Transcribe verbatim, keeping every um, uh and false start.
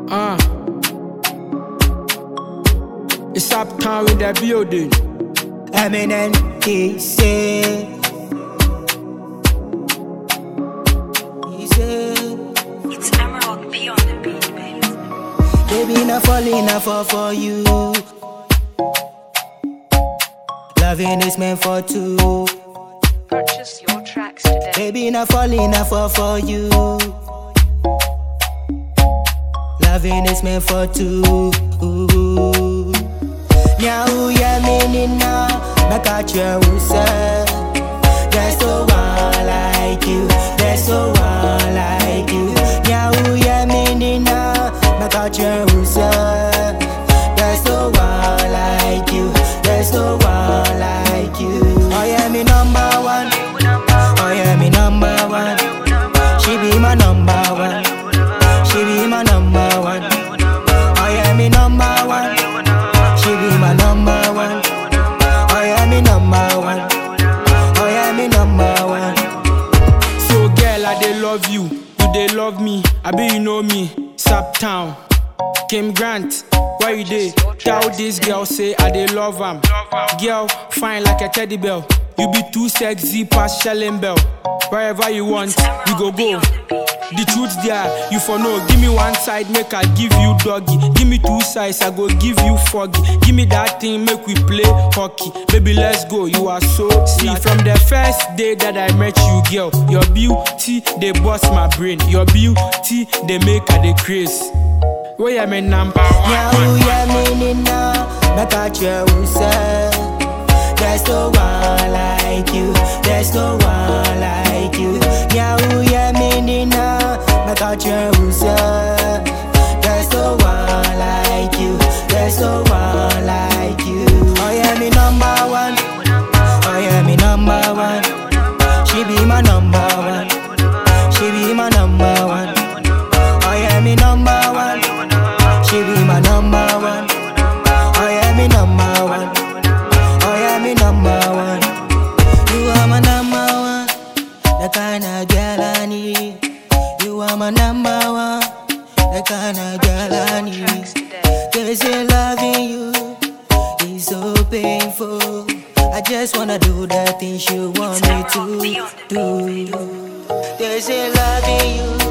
Uh, it's Uptown in the building. Eminem, he say, he say, It's Emerald P on the beat, baby. baby, not falling, I fall for you. Loving is meant for two. Purchase your tracks today. Baby, not falling, I fall for you. Loving is meant for two. Now, yeah, meaning now, make a try who say, there's no one like you, there's no one like you. Now, yeah, meaning now, make a try who say, there's no one like you, there's no one like you. Oh, yeah, me number one. Oh, yeah, me number one. She be my number one. She be my number one. Oh, yeah, me number one. She be my number one. Oh, yeah, me number one. Oh, yeah, me number one. So girl, I dey love you, you dey love me. I be you know me, Uptown. Kim Grant, where you dey? Tell this girl say I dey love am. Girl, fine like a teddy bear. You be too sexy past Shelling Bell. Wherever you want, we go go. The truth there, you for know. Give me one side, make I give you doggy. Give me two sides, I go give you foggy. Give me that thing, make we play hockey. Baby, let's go, you are so see. From the first day that I met you, girl, your beauty, they bust my brain. Your beauty, they make her the craze. Where you me number one? Now, yeah, meaning now, make a try who say, there's no one like you, there's no one like you. Now, yeah, meaning now, make a try who say, there's no one like you, there's no one like you. Oh, yeah, me number one. Oh, yeah, me number one. She be my number one. She be my number one. Oh, yeah, me number one. She be my number one. Oh, yeah, me number one. Oh, yeah, me number one. You are my number one. The kind of girl I need. You are my number one. The kind of girl I need. They say loving you is so painful. I just wanna do the things you want me to do. They say loving you